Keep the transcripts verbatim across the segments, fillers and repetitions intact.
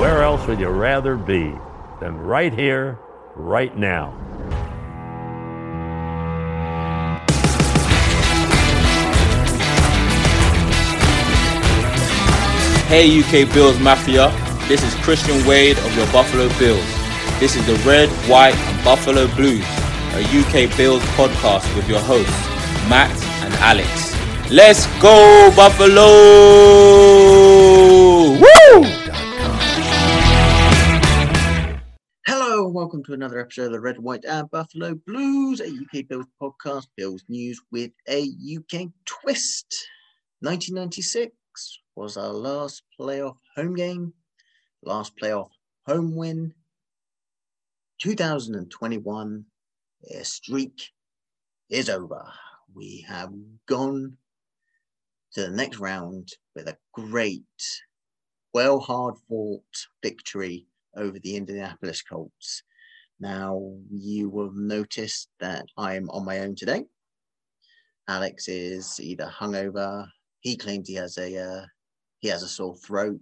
where else would you rather be than right here, right now? Hey U K Bills Mafia, this is Christian Wade of your Buffalo Bills. This is the Red, White and Buffalo Blues, a U K Bills podcast with your hosts, Matt and Alex. Let's go Buffalo! Woo! Hello and welcome to another episode of the Red, White and Buffalo Blues, a U K Bills podcast, Bills news with a U K twist. nineteen ninety-six was our last playoff home game, last playoff home win. two thousand twenty-one, their streak is over. We have gone to the next round with a great, well hard-fought victory over the Indianapolis Colts. Now, you will notice that I'm on my own today. Alex is either hungover. He claims he has a uh, he has a sore throat,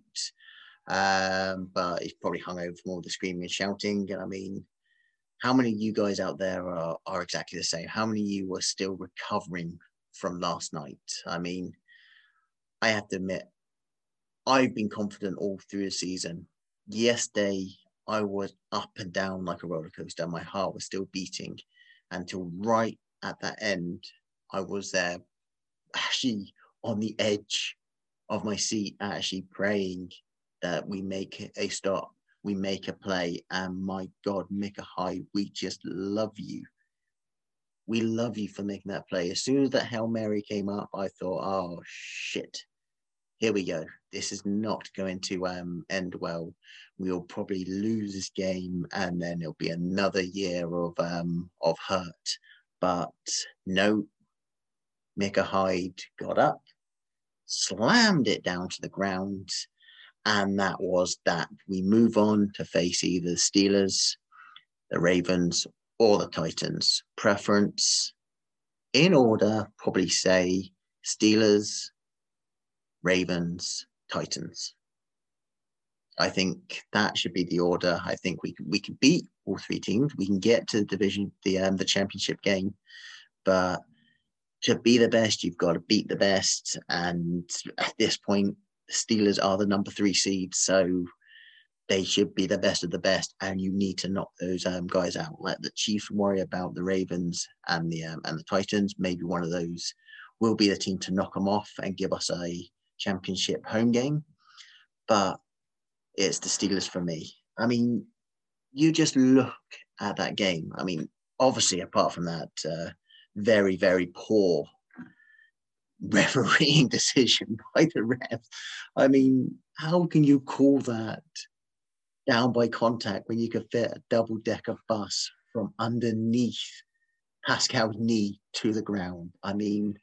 um, but he's probably hungover from all the screaming and shouting. And I mean, how many of you guys out there are, are exactly the same? How many of you are still recovering from last night? I mean, I have to admit, I've been confident all through the season. Yesterday, I was up and down like a roller coaster. My heart was still beating until right at that end, I was there actually on the edge of my seat, actually praying that we make a stop, we make a play, and my God, Micah Hyde, we just love you. We love you for making that play. As soon as that Hail Mary came up, I thought, oh, shit. Here we go. This is not going to um, end well. We'll probably lose this game, and then it'll be another year of um, of hurt. But no, Micah Hyde got up, slammed it down to the ground, and that was that. We move on to face either the Steelers, the Ravens, or the Titans. Preference, in order, probably say Steelers, Ravens, Titans. I think that should be the order. I think we can, we can beat all three teams. We can get to the division, the um, the championship game, but to be the best, you've got to beat the best. And at this point, the Steelers are the number three seed, so they should be the best of the best. And you need to knock those um, guys out. Let the Chiefs worry about the Ravens and the um, and the Titans. Maybe one of those will be the team to knock them off and give us a championship home game. But it's the Steelers for me. I mean, you just look at that game. I mean, obviously, apart from that uh, very, very poor refereeing decision by the refs, I mean, how can you call that down by contact when you could fit a double-decker bus from underneath Pascal's knee to the ground? I mean,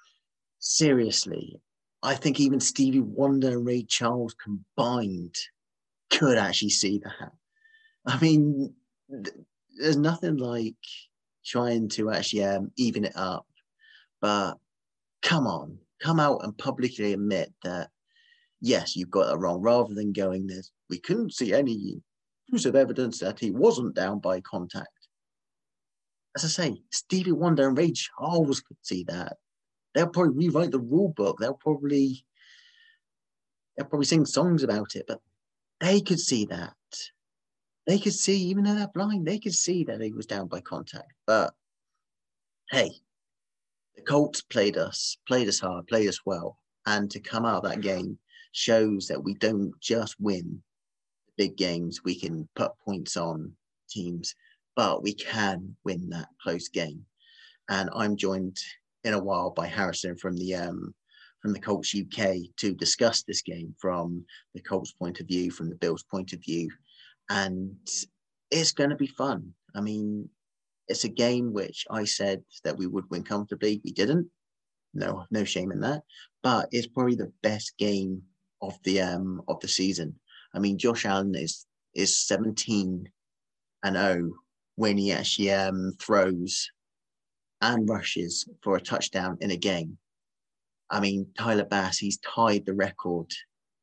seriously, I think even Stevie Wonder and Ray Charles combined could actually see that. I mean, th- there's nothing like trying to actually um, even it up. But come on, come out and publicly admit that, yes, you've got it wrong, rather than going this. We couldn't see any piece of evidence that he wasn't down by contact. As I say, Stevie Wonder and Ray Charles could see that. They'll probably rewrite the rule book. They'll probably they'll probably sing songs about it, but they could see that. They could see, even though they're blind, they could see that he was down by contact. But hey, the Colts played us, played us hard, played us well, and to come out of that game shows that we don't just win big games. We can put points on teams, but we can win that close game. And I'm joined in a while by Harrison from the um, from the Colts U K to discuss this game from the Colts point of view, from the Bills point of view. And it's going to be fun. I mean, it's a game which I said that we would win comfortably. We didn't. No, no shame in that. But it's probably the best game of the um of the season. I mean, Josh Allen is is seventeen and oh when he actually um throws and rushes for a touchdown in a game. I mean, Tyler Bass, he's tied the record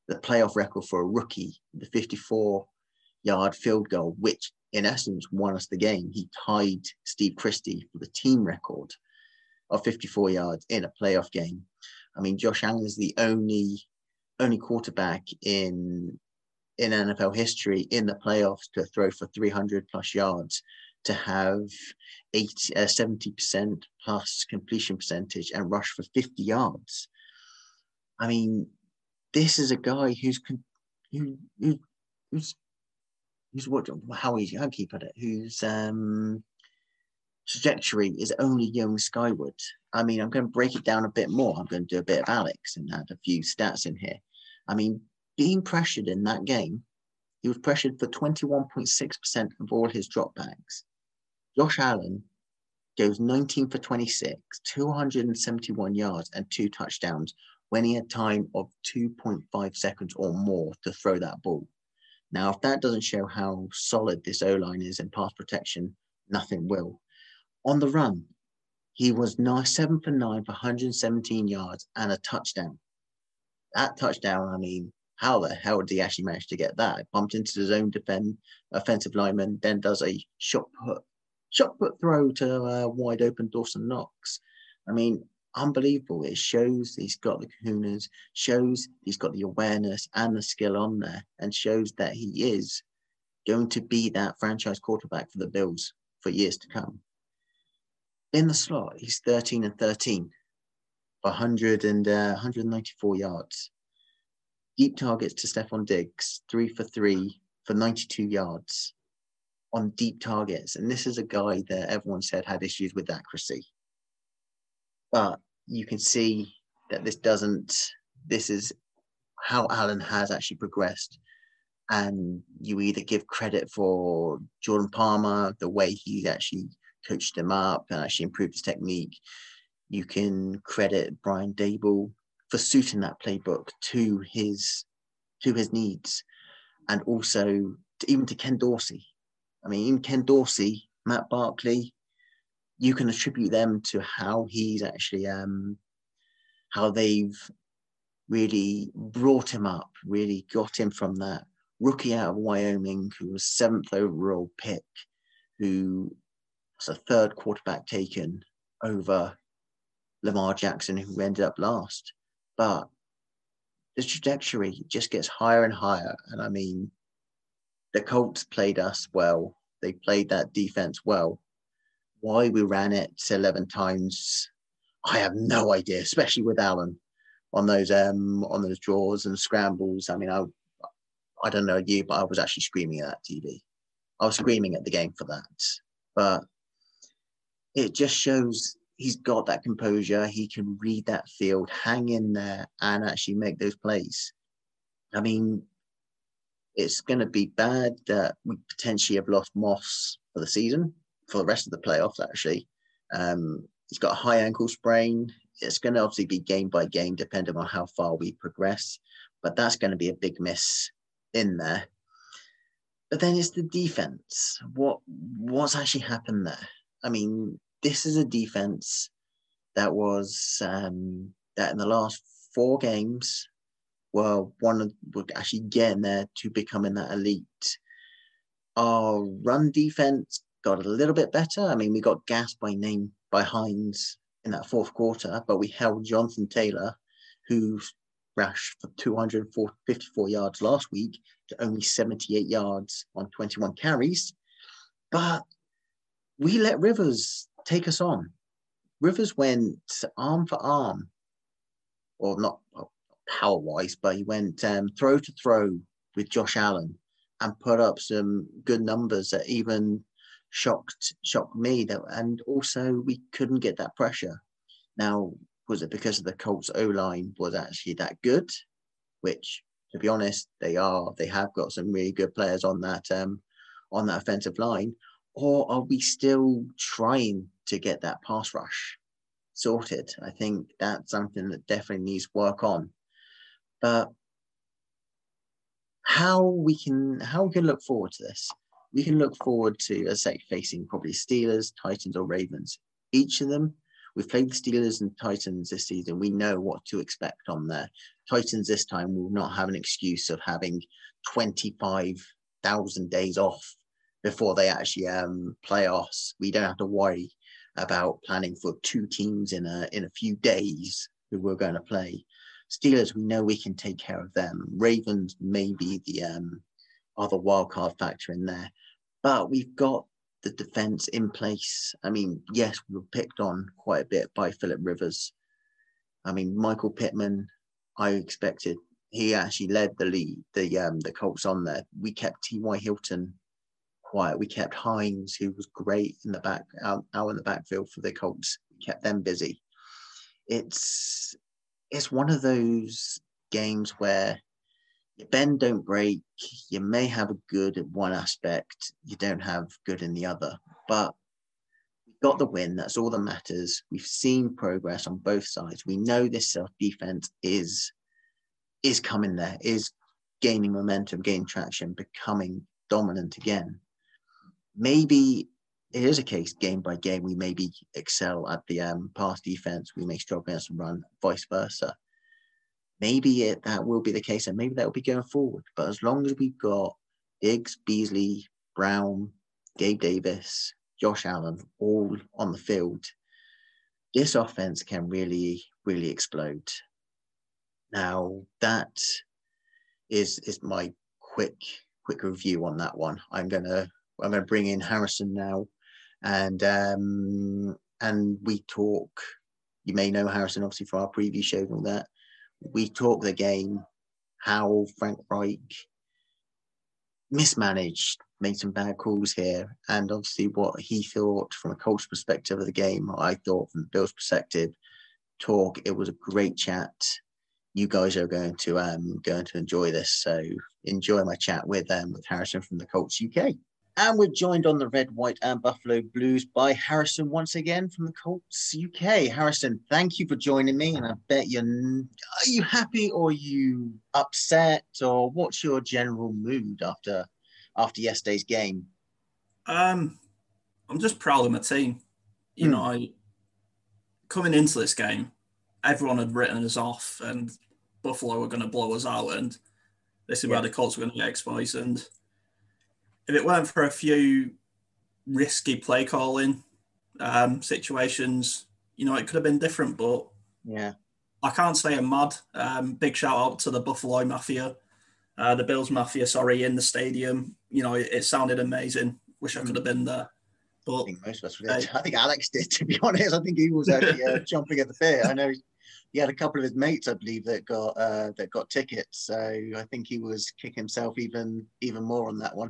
the playoff record for a rookie, the fifty-four-yard field goal, which in essence won us the game. He tied Steve Christie for the team record of fifty-four yards in a playoff game. I mean, Josh Allen is the only only quarterback in in N F L history in the playoffs to throw for three hundred plus yards, to have eighty, uh, seventy percent plus completion percentage and rush for fifty yards. I mean, this is a guy who's who, who who's who's what how he how can you put it? Whose um, trajectory is only going skyward. I mean, I'm going to break it down a bit more. I'm going to do a bit of Alex and add a few stats in here. I mean, being pressured in that game, he was pressured for twenty-one point six percent of all his dropbacks. Josh Allen goes nineteen for twenty-six, two hundred seventy-one yards and two touchdowns when he had time of two point five seconds or more to throw that ball. Now, if that doesn't show how solid this O-line is in pass protection, nothing will. On the run, he was nine, seven for nine for one hundred seventeen yards and a touchdown. That touchdown, I mean, how the hell did he actually manage to get that? Bumped into his own defend, offensive lineman, then does a shot put, shot put throw to uh, wide open Dawson Knox. I mean, unbelievable. It shows he's got the kahunas, shows he's got the awareness and the skill on there, and shows that he is going to be that franchise quarterback for the Bills for years to come. In the slot, he's thirteen and thirteen for one hundred and uh, one hundred ninety-four yards. Deep targets to Stephon Diggs, three for three for ninety-two yards on deep targets. And this is a guy that everyone said had issues with accuracy. But you can see that this doesn't, this is how Allen has actually progressed. And you either give credit for Jordan Palmer, the way he's actually coached him up and actually improved his technique. You can credit Brian Daboll for suiting that playbook to his to his needs, and also to, even to Ken Dorsey. I mean, even Ken Dorsey, Matt Barkley, you can attribute them to how he's actually um, how they've really brought him up, really got him from that rookie out of Wyoming who was seventh overall pick, who was a third quarterback taken over Lamar Jackson, who ended up last. But the trajectory just gets higher and higher. And I mean, the Colts played us well. They played that defense well. Why we ran it eleven times, I have no idea, especially with Allen on those um on those draws and scrambles. I mean, I I don't know you, but I was actually screaming at that T V. I was screaming at the game for that. But it just shows he's got that composure. He can read that field, hang in there, and actually make those plays. I mean, it's going to be bad that we potentially have lost Moss for the season, for the rest of the playoffs, actually. Um, he's got a high ankle sprain. It's going to obviously be game by game, depending on how far we progress. But that's going to be a big miss in there. But then it's the defense. What What's actually happened there? I mean, this is a defense that was um, that in the last four games, well, one of were actually getting there to becoming that elite. Our run defense got a little bit better. I mean, we got gassed by name by Hines in that fourth quarter, but we held Jonathan Taylor, who rushed for two hundred fifty-four yards last week, to only seventy-eight yards on twenty-one carries. But we let Rivers take us on. Rivers went arm for arm, or not power-wise, but he went um, throw to throw with Josh Allen and put up some good numbers that even shocked shocked me. That and also we couldn't get that pressure. Now, was it because of the Colts O-line was actually that good? Which, to be honest, they are. They have got some really good players on that um, on that offensive line. Or are we still trying to get that pass rush sorted? I think that's something that definitely needs work on. But how we can how we can look forward to this? We can look forward to, as I say, facing probably Steelers, Titans, or Ravens. Each of them we've played the Steelers and Titans this season. We know what to expect on there. Titans this time will not have an excuse of having twenty-five thousand days off before they actually um, play us. We don't have to worry about planning for two teams in a in a few days who we're going to play. Steelers, we know we can take care of them. Ravens may be the um, other wildcard factor in there, but we've got the defense in place. I mean, yes, we were picked on quite a bit by Philip Rivers. I mean, Michael Pittman, I expected, he actually led the lead, the um, the Colts on there. We kept T Y. Hilton quiet. We kept Hines, who was great in the back, out, out in the backfield for the Colts. We kept them busy. It's it's one of those games where you bend, don't break. You may have a good at one aspect, you don't have good in the other. But we got the win. That's all that matters. We've seen progress on both sides. We know this self-defense is is coming there, is gaining momentum, gaining traction, becoming dominant again. Maybe it is a case game by game. We maybe excel at the um, pass defense. We may struggle against the run, vice versa. Maybe it, that will be the case, and maybe that will be going forward. But as long as we've got Diggs, Beasley, Brown, Gabe Davis, Josh Allen all on the field, this offense can really, really explode. Now, that is is my quick quick review on that one. I'm gonna I'm gonna bring in Harrison now, and um, and we talk. You may know Harrison obviously from our preview show and all that. We talk the game, how Frank Reich mismanaged, made some bad calls here, and obviously what he thought from a coach perspective of the game. I thought from the Bills' perspective. Talk. It was a great chat. You guys are going to um going to enjoy this, so enjoy my chat with um with Harrison from the Colts U K. And we're joined on the Red, White, and Buffalo Blues by Harrison once again from the Colts U K. Harrison, thank you for joining me, and I bet you're are you happy or are you upset, or what's your general mood after after yesterday's game? Um, I'm just proud of my team. You mm. know, I coming into this game, everyone had written us off, and Buffalo were going to blow us out, and this is yeah. where the Colts were going to get exposed. And if it weren't for a few risky play calling um, situations, you know, it could have been different. But yeah, I can't say I'm mad. Um, big shout out to the Buffalo Mafia, uh, the Bills Mafia, sorry, in the stadium. You know, it, it sounded amazing. Wish I could have been there. But I think most of us did. Uh, I think Alex did, to be honest. I think he was actually uh, jumping at the bit. I know he, he had a couple of his mates, I believe, that got uh, that got tickets. So I think he was kicking himself even even more on that one.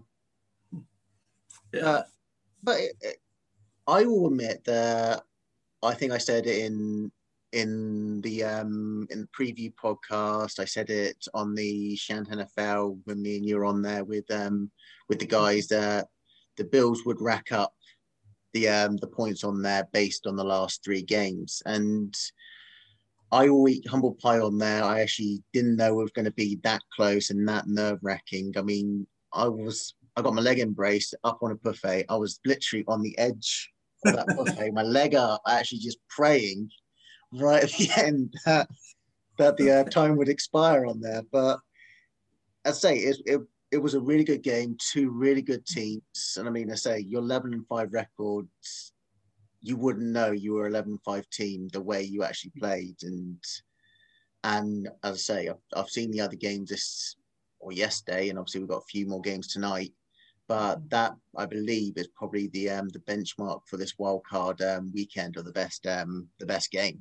Yeah. Uh, but it, it, I will admit that I think I said it in in the um, in the preview podcast. I said it on the Shant N F L when me and you were on there with um with the guys that the Bills would rack up the um the points on there based on the last three games. And I will eat humble pie on there. I actually didn't know it was going to be that close and that nerve wracking. I mean, I was I got my leg embraced up on a buffet. I was literally on the edge of that buffet, my leg up, actually just praying right at the end that, that the uh, time would expire on there. But I'd say it, it it was a really good game, two really good teams. And I mean, I say your eleven and five records, you wouldn't know you were eleven and five team the way you actually played. And and as I say, I've, I've seen the other games this or yesterday, and obviously we've got a few more games tonight. But that, I believe, is probably the um, the benchmark for this wildcard um, weekend, or the best um, the best game.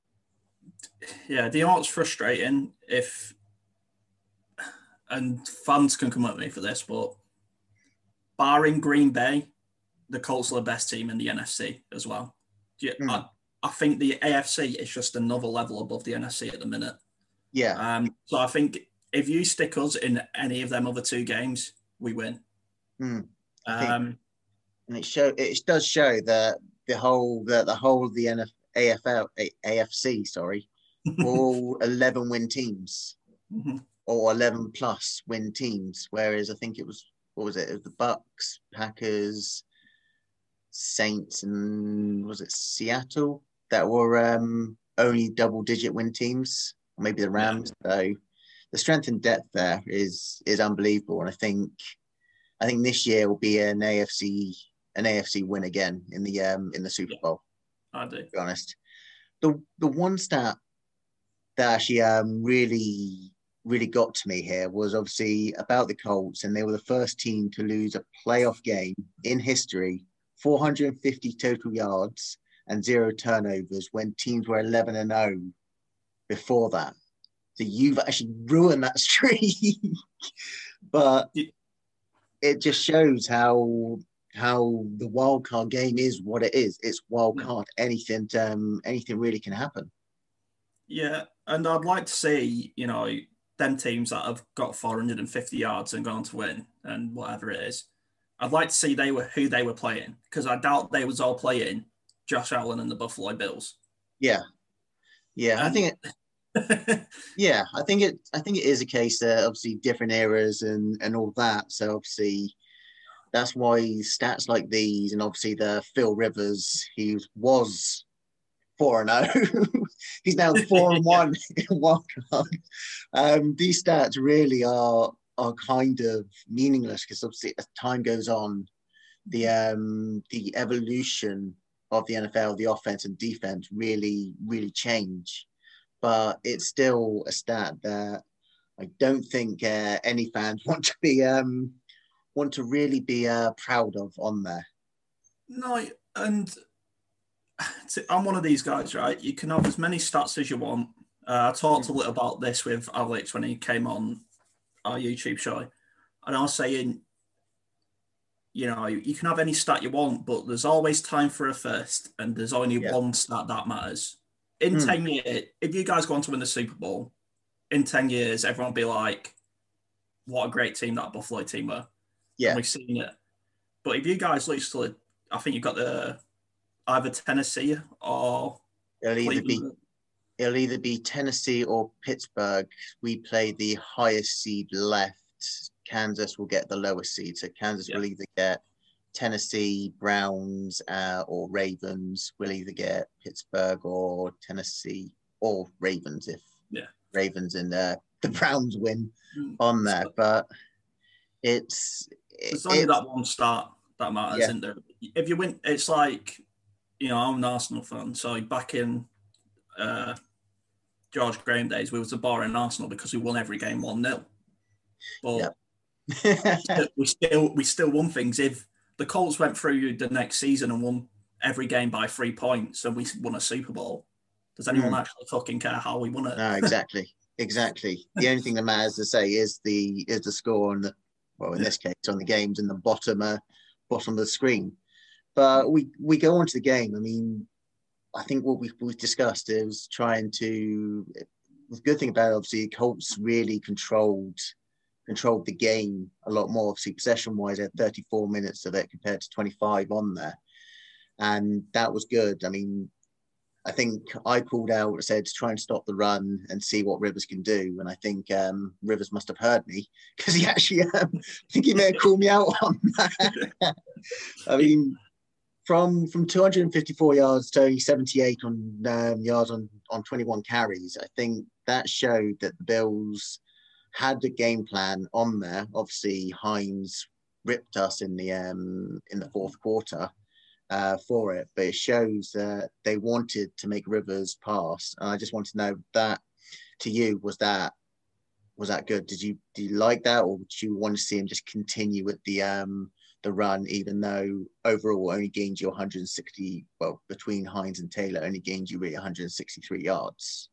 Yeah, the art's frustrating if, and fans can come at me for this, but barring Green Bay, the Colts are the best team in the N F C as well. Yeah, mm. I, I think the A F C is just another level above the N F C at the minute. Yeah. Um. So I think if you stick us in any of them other two games, we win. Mm. Um, and it show it does show that the whole the, the whole of the N F, A F L A F C sorry, all eleven win teams mm-hmm. or eleven plus win teams. Whereas I think it was what was it? It was the Bucks, Packers, Saints, and was it Seattle that were um, only double-digit win teams, maybe the Rams. Yeah. So the strength and depth there is is unbelievable, and I think I think this year will be an A F C an A F C win again in the um, in the Super Bowl. I do. To be honest, the the one stat that actually um, really really got to me here was obviously about the Colts, and they were the first team to lose a playoff game in history, four hundred fifty total yards and zero turnovers when teams were eleven and oh before that. So you've actually ruined that streak. But it just shows how how the wild card game is what it is. It's wild card. Anything um, anything really can happen. Yeah, and I'd like to see, you know, them teams that have got four hundred fifty yards and gone to win and whatever it is. I'd like to see they were who they were playing, because I doubt they was all playing Josh Allen and the Buffalo Bills. Yeah, yeah, and I think it. yeah, I think it. I think it is a case that obviously different eras and and all that. So obviously, that's why stats like these, and obviously the Phil Rivers, he was four and oh. He's now four and one in wild card. Um, these stats really are are kind of meaningless, because obviously as time goes on, the um the evolution of the N F L, the offense and defense really really change. But it's still a stat that I don't think uh, any fans want to be um, want to really be uh, proud of on there. No, and I'm one of these guys, right? You can have as many stats as you want. Uh, I talked a little about this with Alex when he came on our YouTube show, and I was saying, you know, you can have any stat you want, but there's always time for a first, and there's only yeah. one stat that matters. In mm. ten years, if you guys go on to win the Super Bowl, in ten years, everyone will be like, what a great team that Buffalo team were. Yeah. And we've seen it. But if you guys literally, I think you've got the either Tennessee or it'll either be it'll either be Tennessee or Pittsburgh. We play the highest seed left. Kansas will get the lowest seed. So Kansas yeah. will either get Tennessee, Browns, uh, or Ravens. Will either get Pittsburgh or Tennessee or Ravens if yeah. Ravens and uh, the Browns win mm. on there. But it's it's only it's, that one start that matters, yeah. isn't there? If you win, it's like, you know, I'm an Arsenal fan, so back in uh, George Graham days, we was a boring Arsenal because we won every game one nil. But yep. we still we still won things. If the Colts went through the next season and won every game by three points and we won a Super Bowl, does anyone mm. actually fucking care how we won it? No, exactly. Exactly. The only thing that matters to say is the is the score on the, well, in yeah. this case, on the games in the bottom uh, bottom of the screen. But we, we go on to the game. I mean, I think what we've, we've discussed is trying to, the good thing about it, obviously, Colts really controlled controlled the game a lot more. Obviously, possession-wise, they had thirty-four minutes of it compared to twenty-five on there. And that was good. I mean, I think I called out, I said, to try and stop the run and see what Rivers can do. And I think um, Rivers must have heard me, because he actually, um, I think he may have called me out on that. I mean, from from two hundred fifty-four yards to only seventy-eight on um, yards on, on twenty-one carries, I think that showed that the Bills had the game plan on there. Obviously, Hines ripped us in the um, in the fourth quarter uh, for it, but it shows that they wanted to make Rivers pass. And I just want to know that to you, was that was that good? Did you do you like that, or would you want to see him just continue with the um, the run, even though overall only gained you one hundred sixty? Well, between Hines and Taylor, only gained you really one hundred sixty-three yards.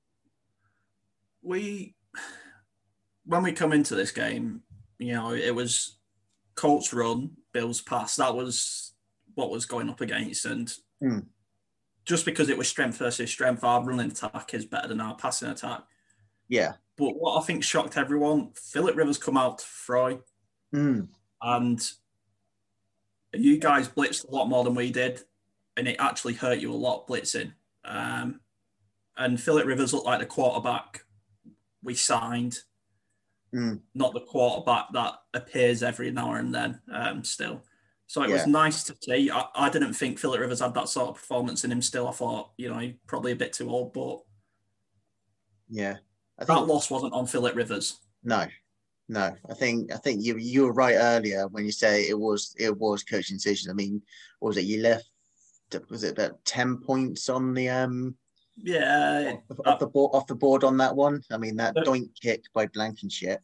We. When we come into this game, you know, it was Colts run, Bills pass. That was what was going up against. And mm. just because it was strength versus strength, our running attack is better than our passing attack. Yeah. But what I think shocked everyone, Philip Rivers come out to throw. Mm. And you guys blitzed a lot more than we did. And it actually hurt you a lot blitzing. Um, and Philip Rivers looked like the quarterback we signed. Mm. Not the quarterback that appears every now and then um, still. So it Yeah. was nice to see. I, I didn't think Philip Rivers had that sort of performance in him still. I thought, you know, he's probably a bit too old, but yeah, I that think loss wasn't on Philip Rivers. no, no. I think I think you you were right earlier when you say it was it was coaching decision. I mean, what was it? You left was it about ten points on the um Yeah. off, uh, off the board off the board on that one? I mean, that Uh, doink kick by Blankenship.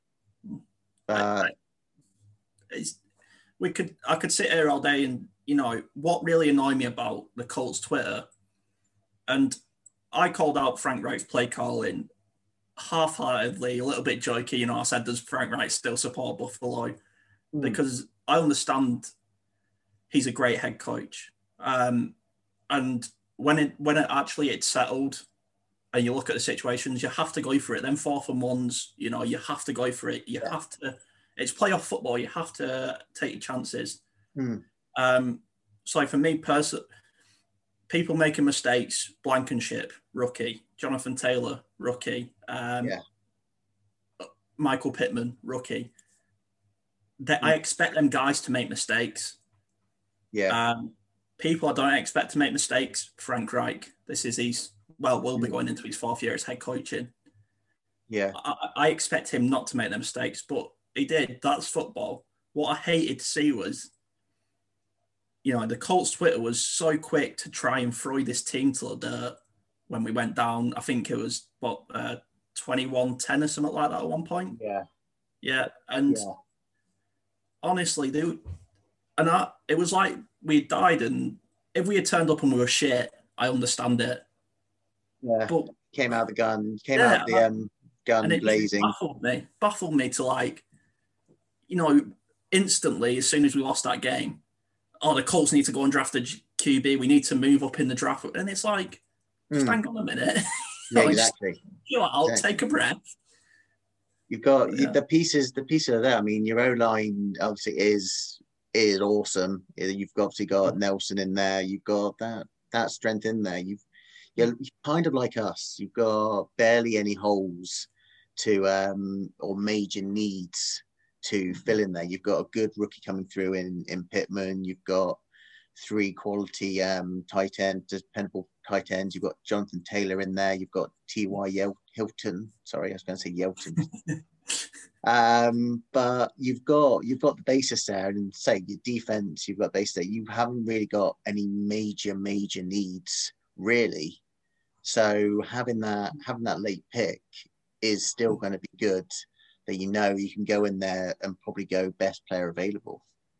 Uh, it's, we could I could sit here all day and, you know, what really annoyed me about the Colts Twitter, and I called out Frank Reich's play calling half-heartedly, a little bit jokey. You know, I said, does Frank Reich still support Buffalo? mm, Because I understand he's a great head coach. Um, and when it when it actually it's settled and you look at the situations, you have to go for it. Then fourth and ones, you know, you have to go for it. You have to, it's playoff football. You have to take your chances. mm, Um, so for me personally, people making mistakes, Blankenship, rookie, Jonathan Taylor, rookie, um, yeah, Michael Pittman, rookie. That Mm. I expect them guys to make mistakes. yeah, Um, people I don't expect to make mistakes, Frank Reich. This is his, well, will be Mm. going into his fourth year as head coaching. yeah, I, I expect him not to make them mistakes, but he did. That's football. What I hated to see was, you know, the Colts Twitter was so quick to try and throw this team to the dirt when we went down. I think it was, what, uh, twenty-one ten or something like that at one point. yeah, Yeah. And yeah, honestly, they, and I, it was like we died, and if we had turned up and we were shit, I understand it. yeah. But Came out of the gun, came Yeah, out of the um gun and it blazing. baffled me, baffled me to like, you know, instantly as soon as we lost that game, oh, the Colts need to go and draft a Q B. We need to move up in the draft, and it's like, just Mm, hang on a minute. yeah, Like, just exactly. chill out, Exactly. take a breath. You've got you, Yeah. the pieces. The pieces are there. I mean, your O line obviously is is awesome. You've obviously got Nelson in there. You've got that that strength in there. You've you're kind of like us. You've got barely any holes to um or major needs to fill in there. You've got a good rookie coming through in in Pittman. You've got three quality um tight ends, dependable tight ends. You've got Jonathan Taylor in there. You've got T Y Yel- Hilton. Sorry, I was going to say Yelton. um, but you've got you've got the basis there, and say your defense. You've got base there. You haven't really got any major major needs really. So having that having that late pick is still going to be good. That you know you can go in there and probably go best player available.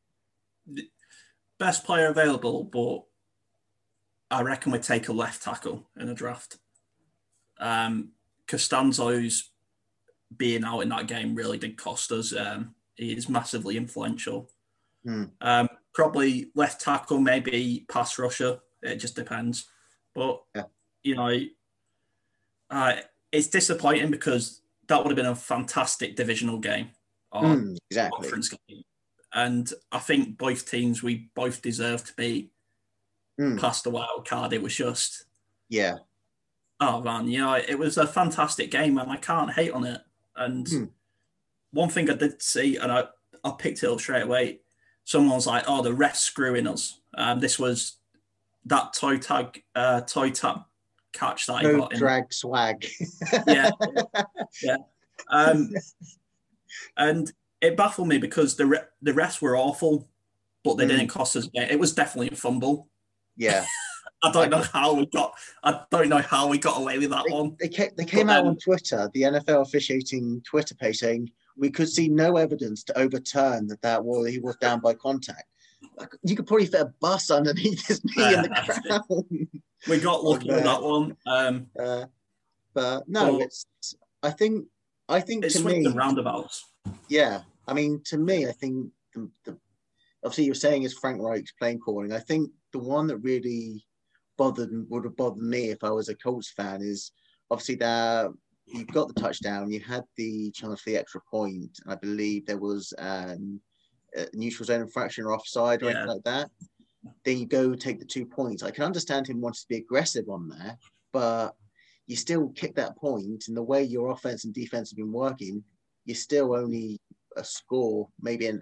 Best player available, but I reckon we'd take a left tackle in a draft. Um, Costanzo's being out in that game really did cost us. Um, he is massively influential. Hmm. Um, probably left tackle, maybe pass rusher. It just depends. But, Yeah. you know, uh, it's disappointing because that would have been a fantastic divisional game or Mm, exactly. conference game. And I think both teams, we both deserve to be Mm, past the wild card. It was just, yeah. oh man, you know, it was a fantastic game and I can't hate on it. And Hmm. one thing I did see, and I, I picked it up straight away, someone was like, oh, the ref's screwing us. Um, this was that toe tag, uh, toe tap catch that he No got in. drag swag. Yeah. Yeah. Um, and it baffled me because the re- the refs were awful, but they Mm. didn't cost us a game. It was definitely a fumble. Yeah. I don't know how we got. I don't know how we got away with that They, one. they came, they came But out then- on Twitter, the N F L officiating Twitter page, saying we could see no evidence to overturn that that well, he was down by contact. Like, you could probably fit a bus underneath his knee in the Yeah, that's it. ground. We got lucky with uh, that one. Um, Uh, but no, Well, it's. I think. I think it to swings me, and roundabouts. yeah. I mean, to me, I think the, the obviously you're saying is Frank Reich's playing calling. I think the one that really bothered would have bothered me if I was a Colts fan is obviously that you got the touchdown, you had the chance for the extra point. I believe there was um, a neutral zone infraction or offside or Yeah. anything like that. Then you go take the two points. I can understand him wanting to be aggressive on there, but you still kick that point, and the way your offense and defense have been working, you're still only a score, maybe an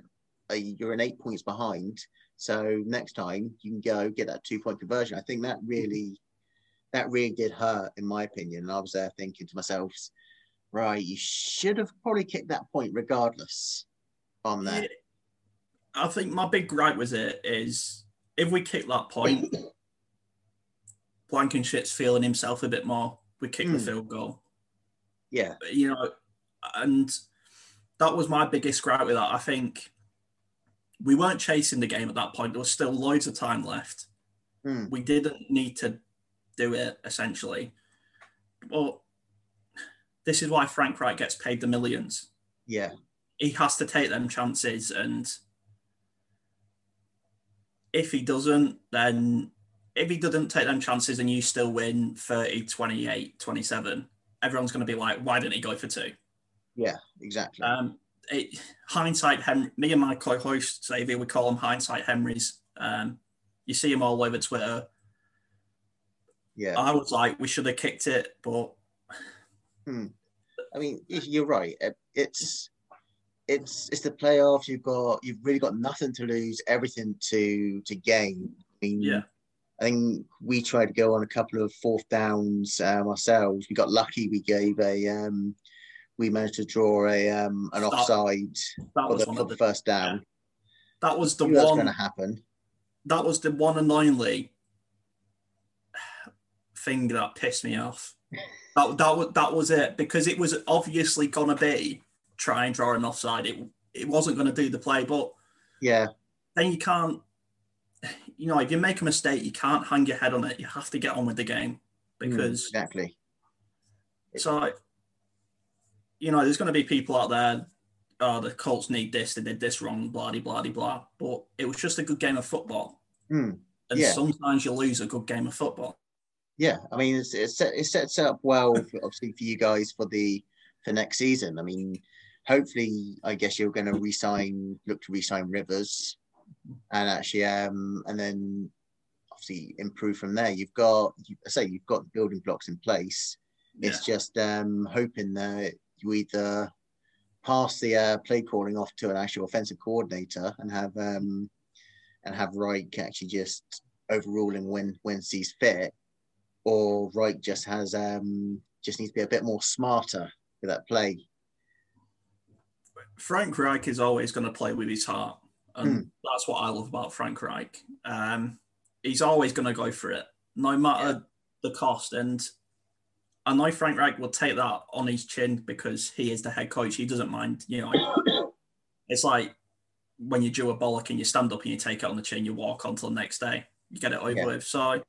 uh, you're an eight points behind. So next time you can go get that two point conversion. I think that really, that really did hurt, in my opinion. And I was there thinking to myself, right, you should have probably kicked that point regardless on that. I think my big gripe with it is if we kick that point, Blankenship's feeling himself a bit more. We kick mm. the field goal. Yeah. You know, and that was my biggest gripe with that. I think we weren't chasing the game at that point. There was still loads of time left. Mm. We didn't need to do it, essentially. But this is why Frank Reich gets paid the millions. Yeah. He has to take them chances, and if he doesn't, then if he doesn't take them chances and you still win thirty, twenty-eight, twenty-seven, everyone's going to be like, why didn't he go for two? Yeah, exactly. Um, it, hindsight, Henry, me and my co-host, Xavier, we call them hindsight Henrys. Um, you see them all over Twitter. Yeah. I was like, we should have kicked it, but... Hmm. I mean, you're right. It's it's it's the playoffs. You've got you've really got nothing to lose, everything to to gain. I mean, yeah. I think we tried to go on a couple of fourth downs um, ourselves. We got lucky. We gave a um, we managed to draw a um, an that, offside that for, was the, for the first down. Yeah. That was the one. That's going to happen. That was the one and only thing that pissed me off. That that was that was it, because it was obviously gonna be try and draw an offside. It it wasn't gonna do the play, but yeah, then you can't. You know, if you make a mistake, you can't hang your head on it. You have to get on with the game, because mm, exactly. So, you know, there's going to be people out there. Oh, the Colts need this. They did this wrong. Blah blah blah blah. But it was just a good game of football, mm, and yeah. sometimes you lose a good game of football. Yeah, I mean, it's it's set, it's set, set up well, for, obviously, for you guys for the for next season. I mean, hopefully, I guess you're going to re-sign, look to re-sign Rivers, and actually, um, and then obviously improve from there. You've got, you, I say, you've got the building blocks in place. Yeah. It's just um, hoping that you either pass the uh, play calling off to an actual offensive coordinator and have um, and have Reich actually just overruling when when sees fit. Or Reich just has um, just needs to be a bit more smarter with that play. Frank Reich is always going to play with his heart, and hmm. that's what I love about Frank Reich. Um, he's always going to go for it, no matter yeah. the cost. And I know Frank Reich will take that on his chin because he is the head coach. He doesn't mind. You know, it's like when you do a bollock and you stand up and you take it on the chin, you walk on till the next day, you get it over yeah. with. So.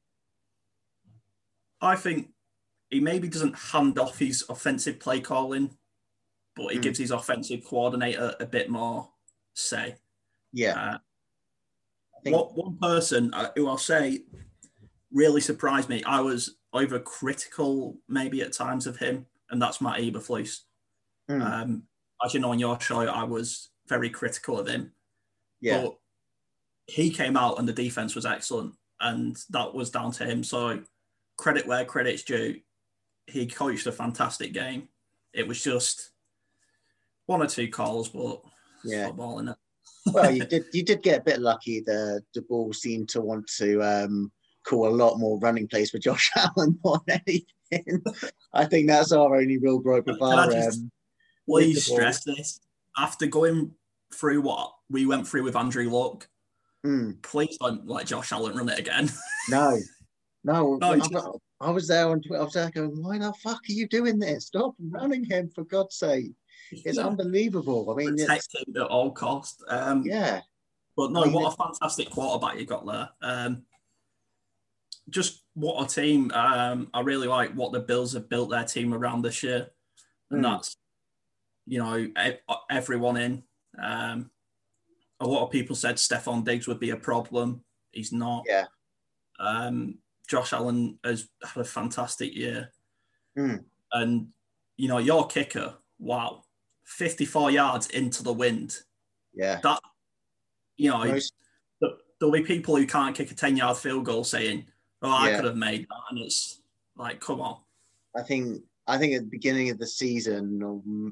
I think he maybe doesn't hand off his offensive play calling, but he mm. gives his offensive coordinator a bit more say. Yeah. Uh, think... what, one person uh, who I'll say really surprised me, I was overcritical maybe at times of him, and that's Matt Eberflus. Mm. Um, as you know, on your show, I was very critical of him. Yeah. But he came out and the defense was excellent, and that was down to him. So, credit where credit's due. He coached a fantastic game. It was just one or two calls, but yeah, football, innit? Well, you did you did get a bit lucky. The the ball seemed to want to um, call a lot more running plays for Josh Allen more than anything. I think that's our only real gripe with our. Um, please stress this. After going through what we went through with Andrew Luck, mm. please don't let Josh Allen run it again. No. No, no I, I was there on Twitter. I was there going, why the fuck are you doing this? Stop running him, for God's sake. It's yeah. unbelievable. I mean, protect it's... him at all costs. Um, yeah. But no, I mean, what it's... a fantastic quarterback you got there. Um, just what a team. Um, I really like what the Bills have built their team around this year. And mm. that's, you know, everyone in. Um, a lot of people said Stephon Diggs would be a problem. He's not. Yeah. Um, Josh Allen has had a fantastic year. Mm. And, you know, your kicker, wow, fifty-four yards into the wind. Yeah. That, you know, Most... there'll be people who can't kick a ten-yard field goal saying, oh, I yeah. could have made that. And it's like, come on. I think I think at the beginning of the season, or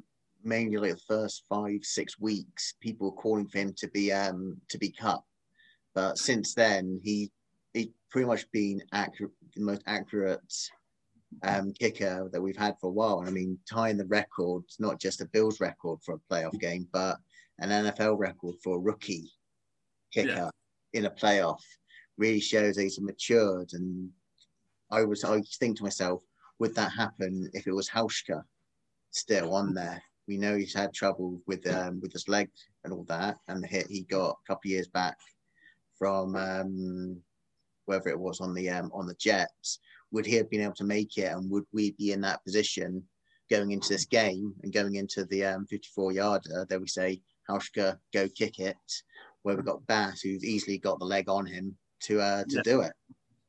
mainly like the first five, six weeks, people were calling for him to be um to be cut. But since then, he he pretty much been accurate, the most accurate um, kicker that we've had for a while. I mean, tying the record, not just a Bills record for a playoff game, but an N F L record for a rookie kicker yeah. in a playoff, really shows that he's matured. And I was, I think to myself, would that happen if it was Hauschka still on there? We know he's had trouble with um, with his leg and all that, and the hit he got a couple of years back from um, whether it was on the um, on the Jets. Would he have been able to make it, and would we be in that position going into this game and going into the um, fifty-four yarder that we say, Hauschka, go kick it, where we've got Bass, who's easily got the leg on him to uh, to yeah. do it.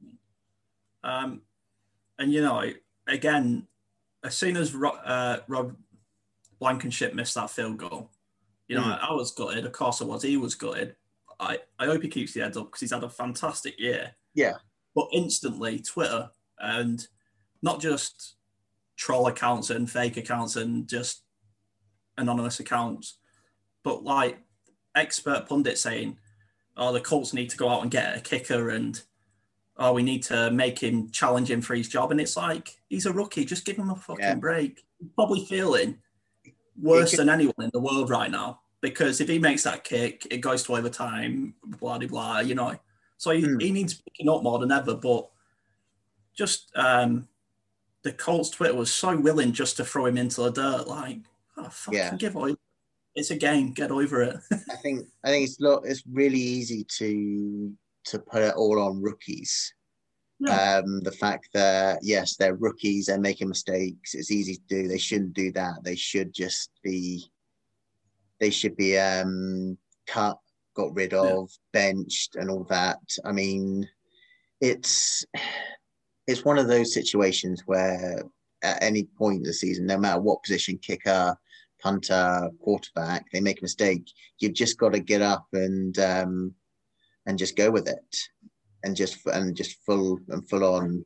Um, and, you know, again, as soon as Rob, uh, Rob Blankenship missed that field goal, you know, mm. I, I was gutted. Of course I was. He was gutted. I, I hope he keeps the heads up because he's had a fantastic year. Yeah. But instantly, Twitter, and not just troll accounts and fake accounts and just anonymous accounts, but like expert pundits saying, oh, the Colts need to go out and get a kicker, and oh, we need to make him challenge him for his job. And it's like, he's a rookie. Just give him a fucking yeah. break. He's probably feeling worse could- than anyone in the world right now, because if he makes that kick, it goes to overtime, blah, blah, blah, you know. So he, mm. he needs picking up more than ever. But just um, the Colts Twitter was so willing just to throw him into the dirt. Like, oh, fucking yeah. give over. It's a game. Get over it. I think I think it's lot. It's really easy to to put it all on rookies. Yeah. Um, the fact that yes, they're rookies, they're making mistakes. It's easy to do. They shouldn't do that. They should just be. They should be um, cut, got rid of, yeah. benched, and all that. I mean, it's it's one of those situations where at any point in the season, no matter what position, kicker, punter, quarterback, they make a mistake. You've just got to get up and um, and just go with it, and just and just full and full on.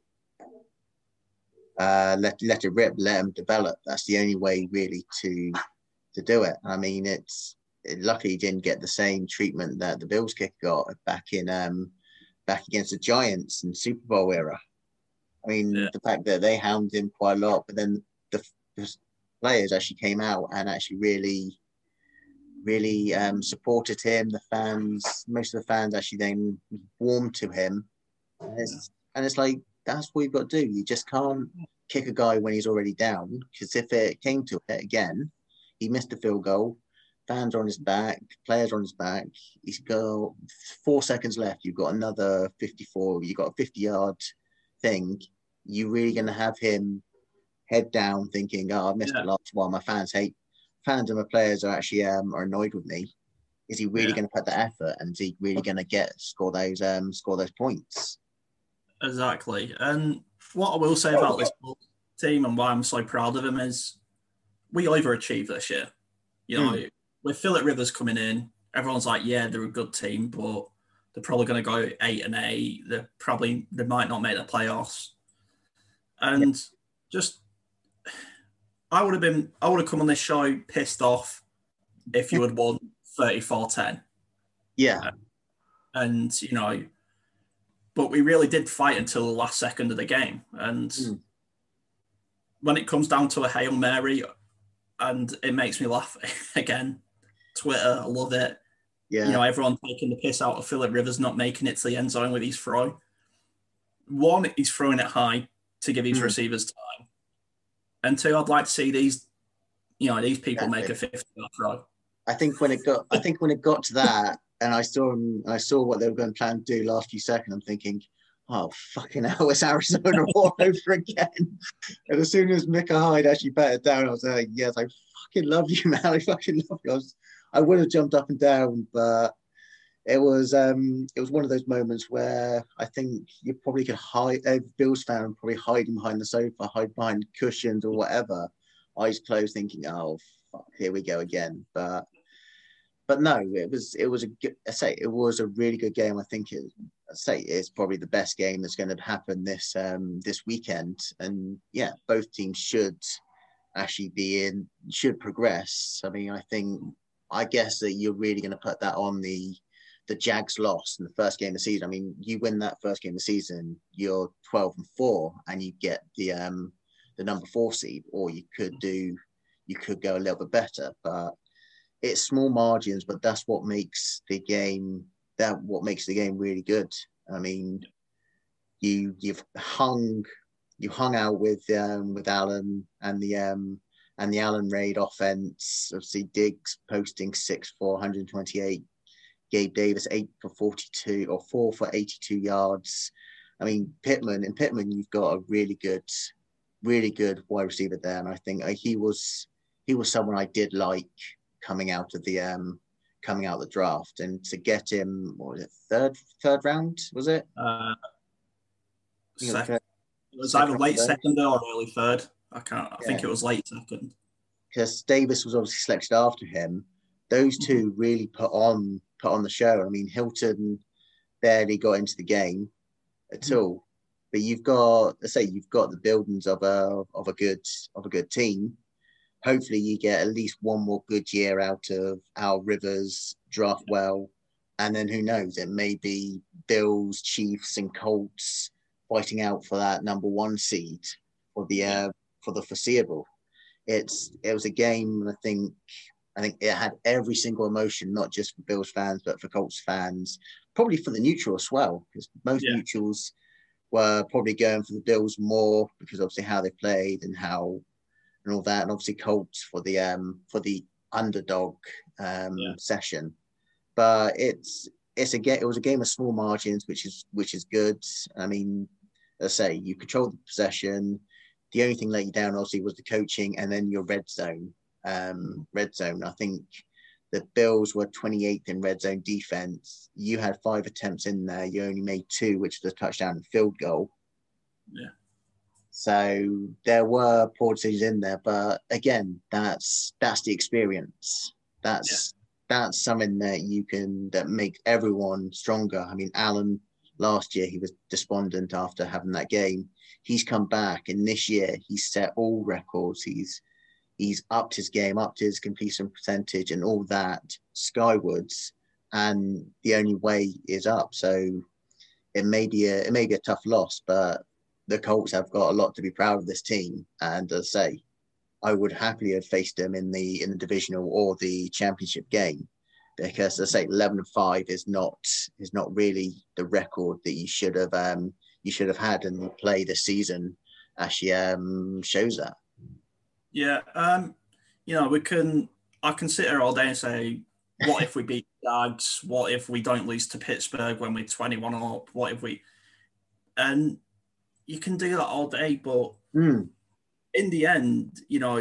Uh, let let it rip, let them develop. That's the only way really to to do it. I mean, it's it luckily didn't get the same treatment that the Bills kicker got back in um back against the Giants in Super Bowl era. I mean, yeah. the fact that they hounded him quite a lot, but then the, the players actually came out and actually really, really um, supported him. The fans, most of the fans actually then warmed to him. And it's, and it's like, that's what you've got to do. You just can't kick a guy when he's already down, because if it came to it again, he missed a field goal, fans are on his back, players are on his back, he's got four seconds left, you've got another fifty-four, you've got a fifty-yard thing, you're really going to have him head down thinking, oh, I missed yeah. the last one, my fans hate, fans and my players are actually um, are annoyed with me. Is he really yeah. going to put the effort, and is he really going to get, score those, um, score those points? Exactly. And what I will say about this team and why I'm so proud of him is we overachieved this year. You know, mm. with Philip Rivers coming in, everyone's like, yeah, they're a good team, but they're probably going to go eight and eight. They're probably, they might not make the playoffs. And yeah. just, I would have been, I would have come on this show pissed off if you had won thirty-four ten. Yeah. And, you know, but we really did fight until the last second of the game. And mm. when it comes down to a Hail Mary, and it makes me laugh again, Twitter, I love it. Yeah. You know, everyone taking the piss out of Philip Rivers not making it to the end zone with his throw. One, he's throwing it high to give his mm. receivers time. And two, I'd like to see these, you know, these people That's make it. a fifty-yard throw. I think when it got, I think when it got to that, and I saw them, I saw what they were going to plan to do last few seconds, I'm thinking, oh, fucking hell, it's Arizona all over again. And as soon as Micah Hyde actually batted down, I was like, yes, I fucking love you, man. I fucking love you. I, was, I would have jumped up and down, but it was um, it was one of those moments where I think you probably could hide, a Bills fan probably hiding behind the sofa, hide behind cushions or whatever, eyes closed, thinking, oh, fuck, here we go again. But But no, it was it was a good, I say it was a really good game. I think it, I say it's probably the best game that's going to happen this um, this weekend. And yeah, both teams should actually being should progress. I mean, I think I guess that you're really going to put that on the the Jags loss in the first game of the season. I mean, you win that first game of the season, you're twelve and four, and you get the um the number four seed, or you could do you could go a little bit better, but it's small margins, but that's what makes the game that what makes the game really good. I mean, you you've hung you hung out with um, with Allen and the um, and the Allen Raid offense. Obviously, Diggs posting six for one hundred twenty-eight, Gabe Davis eight for forty-two or four for eighty-two yards. I mean, Pittman in Pittman, you've got a really good, really good wide receiver there, and I think uh, he was he was someone I did like coming out of the um coming out of the draft, and to get him, what was it, third third round was it? Uh, it was, second, third, it was second either late third. second or early third. I can't. I Yeah. think it was late second. Because Davis was obviously selected after him. Those two mm-hmm. really put on put on the show. I mean, Hilton barely got into the game at mm-hmm. all, but you've got, let's say, you've got the buildings of a of a good of a good team. Hopefully, you get at least one more good year out of Al Rivers, draft well, and then who knows? It may be Bills, Chiefs, and Colts fighting out for that number one seed for the uh, for the foreseeable. It's it was a game. I think I think it had every single emotion, not just for Bills fans, but for Colts fans, probably for the neutral as well, because most yeah. neutrals were probably going for the Bills more because obviously how they played and how and all that, and obviously Colts for the um for the underdog um yeah. session. But it's it's a game. It was a game of small margins, which is which is good. I mean, as I say, you controlled the possession. The only thing let you down, obviously, was the coaching, and then your red zone. Um, red zone. I think the Bills were twenty-eighth in red zone defense. You had five attempts in there. You only made two, which was a touchdown and field goal. Yeah. So there were poor decisions in there, but again, that's that's the experience. That's yeah. that's something that you can that makes everyone stronger. I mean, Allen last year he was despondent after having that game. He's come back, and this year he's set all records. He's he's upped his game, upped his completion percentage, and all that skywards. And the only way is up. So it may be a it may be a tough loss, but the Colts have got a lot to be proud of this team. And as I say, I would happily have faced them in the in the divisional or the championship game, because as I say, eleven and five is not is not really the record that you should have um, you should have had, and the play this season actually um, shows that. Yeah, um, you know, we can. I can sit here all day and say, what if we beat Jags? What if we don't lose to Pittsburgh when we're twenty-one up? What if we and you can do that all day, but mm. in the end, you know,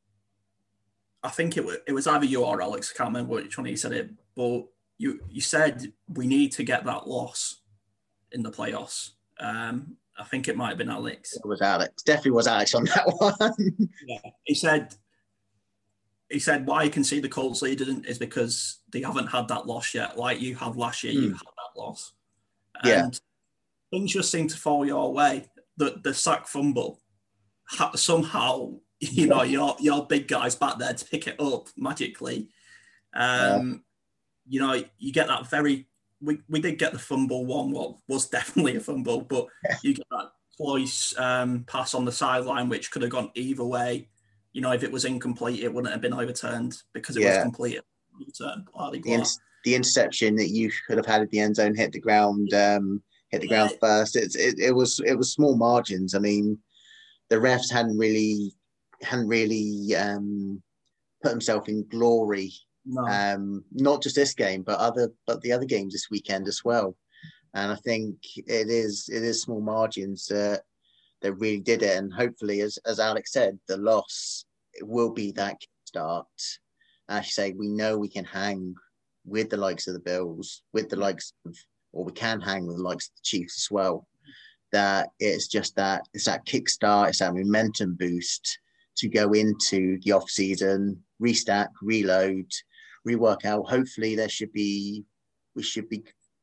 I think it was, it was either you or Alex, I can't remember which one of you said it, but you you said we need to get that loss in the playoffs. Um, I think it might have been Alex. It was Alex. Definitely was Alex on that one. Yeah, he said, he said why you can see the Colts leading is because they haven't had that loss yet. Like you have last year, mm. you had that loss. And yeah. things just seem to fall your way. The the sack fumble, somehow, you know, your your big guys back there to pick it up magically. Um, yeah. You know, you get that very. We, we did get the fumble one. What was definitely a fumble, but you get that close um, pass on the sideline, which could have gone either way. You know, if it was incomplete, it wouldn't have been overturned because it yeah. was complete. Overturned. The, in, the interception that you could have had at the end zone hit the ground. Um, hit the ground first. It's it, it was it was small margins. I mean, the refs hadn't really hadn't really um, put himself in glory. No. Um, not just this game, but other but the other games this weekend as well. And I think it is it is small margins that that really did it. And hopefully, as as Alex said, the loss it will be that start. As you say, we know we can hang with the likes of the Bills, with the likes of or we can hang with the likes of the Chiefs as well. That it's just that it's that kickstart, it's that momentum boost to go into the off season, restack, reload, rework out. Hopefully, there should be we should be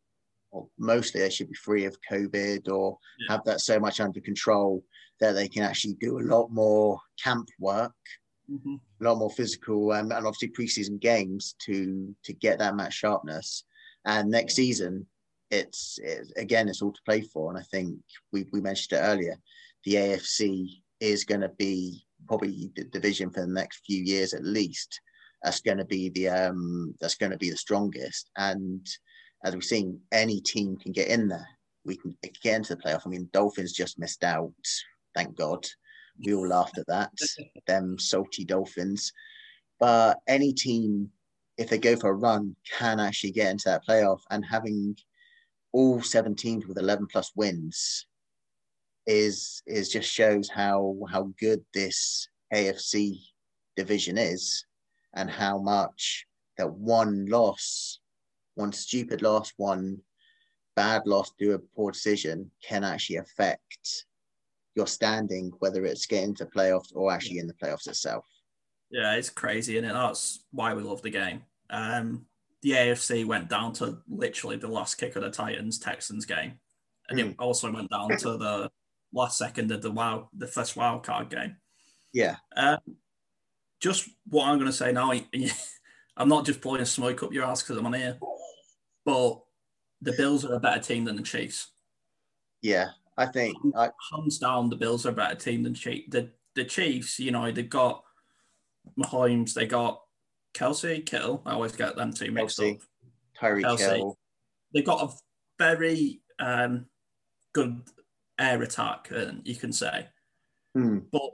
or mostly they should be free of COVID or Yeah. have that so much under control that they can actually do a lot more camp work, Mm-hmm. a lot more physical, um, and obviously preseason games to to get that match sharpness. And next season, it's, it's again, it's all to play for. And I think we we mentioned it earlier, the A F C is going to be probably the division for the next few years at least. That's going to be the um, that's going to be the strongest. And as we've seen, any team can get in there. We can get into the playoff. I mean, Dolphins just missed out. Thank God. We all laughed at that. Them salty Dolphins. But any team, if they go for a run, can actually get into that playoff. And having all seven teams with eleven plus wins is is just shows how how good this A F C division is, and how much that one loss, one stupid loss, one bad loss through a poor decision can actually affect your standing, whether it's getting to playoffs or actually in the playoffs itself. Yeah, it's crazy, and that's why we love the game. Um, the A F C went down to literally the last kick of the Titans-Texans game, and mm. it also went down to the last second of the wild, the first wild card game. Yeah. Um, just what I'm going to say now, I'm not just blowing smoke up your ass because I'm on here, but the Bills are a better team than the Chiefs. Yeah, I think I... hands down, the Bills are a better team than Chiefs. The the Chiefs, you know, they've got Mahomes, they got Kelsey, Kittle. I always get them two mixed Kelsey, up. Tyreek Hill. They've got a very um, good air attack, you can say. Hmm. But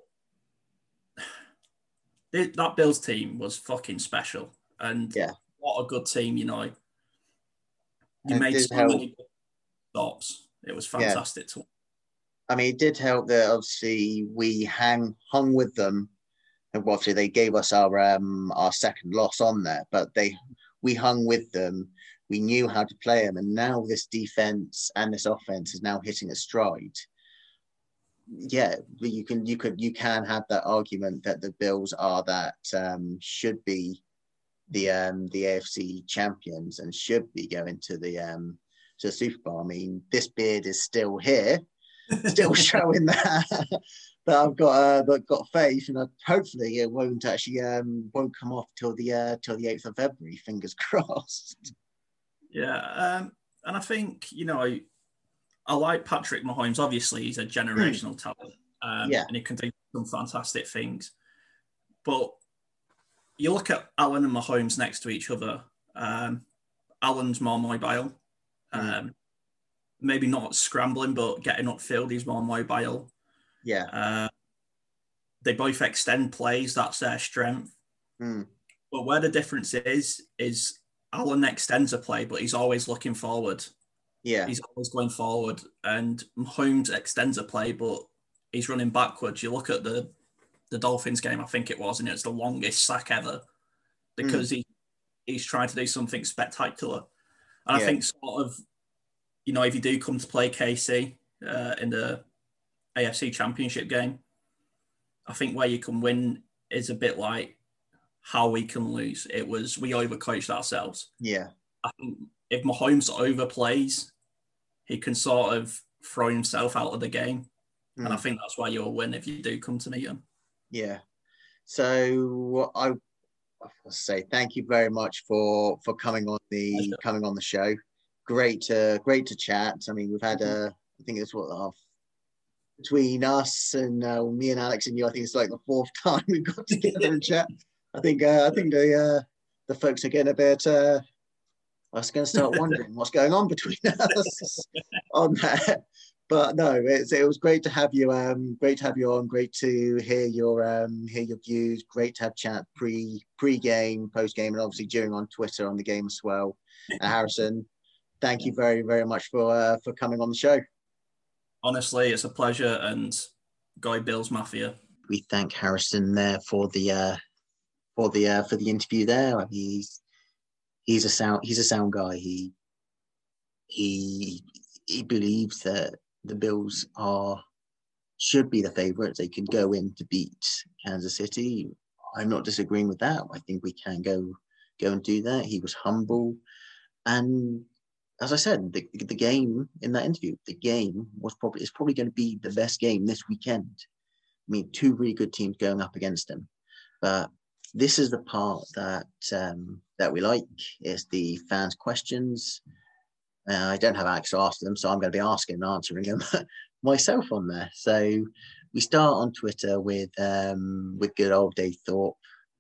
they, that Bills team was fucking special. And yeah. what a good team, you know. You and made so help. many stops. It was fantastic. Yeah. To I mean, it did help that obviously we hang hung with them. And obviously they gave us our um, our second loss on there, but they we hung with them. We knew how to play them, and now this defense and this offense is now hitting a stride. Yeah, you can you could you can have that argument that the Bills are that um, should be the um, the A F C champions and should be going to the um, to the Super Bowl. I mean, this beard is still here, still showing that. That I've got uh, that got faith, and I, hopefully it won't actually um, won't come off till the uh, till the eighth of February. Fingers crossed. Yeah, um, and I think you know I, I like Patrick Mahomes. Obviously, he's a generational mm. talent, um, yeah, and he can do some fantastic things. But you look at Allen and Mahomes next to each other. Um, Allen's more mobile, um, mm. maybe not scrambling, but getting upfield, he's more mobile. Yeah. Uh, they both extend plays. That's their strength. Mm. But where the difference is, is Allen extends a play, but he's always looking forward. Yeah. He's always going forward. And Mahomes extends a play, but he's running backwards. You look at the, the Dolphins game, I think it was, and it's the longest sack ever because mm. he he's trying to do something spectacular. And yeah. I think sort of, you know, if you do come to play K C uh, in the A F C Championship game, I think where you can win is a bit like how we can lose. It was we overcoached ourselves. Yeah. I think if Mahomes overplays, he can sort of throw himself out of the game. Mm. And I think that's why you'll win if you do come to meet him. Yeah. So I, I say thank you very much for for coming on the Pleasure. coming on the show. Great to great to chat. I mean, we've had a I think it's what our between us and uh, me and Alex and you, I think it's like the fourth time we've got together and chat. I think uh, I think the uh, the folks are getting a bit. Uh, I was going to start wondering what's going on between us on that. But no, it's, it was great to have you. Um, great to have you on. Great to hear your um, hear your views. Great to have chat pre pre game, post game, and obviously during on Twitter on the game as well. And Harrison, thank you very very much for uh, for coming on the show. Honestly, it's a pleasure, and Guy Bills Mafia. We thank Harrison there for the uh, for the uh, for the interview there. I mean, he's he's a sound he's a sound guy. He he he believes that the Bills are should be the favourites. They can go in to beat Kansas City. I'm not disagreeing with that. I think we can go go and do that. He was humble, and as I said, the, the game in that interview, the game was probably is probably going to be the best game this weekend. I mean, two really good teams going up against them. But this is the part that um, that we like. It's the fans' questions. Uh, I don't have access to ask them, so I'm going to be asking and answering them myself on there. So we start on Twitter with um, with good old Dave Thorpe.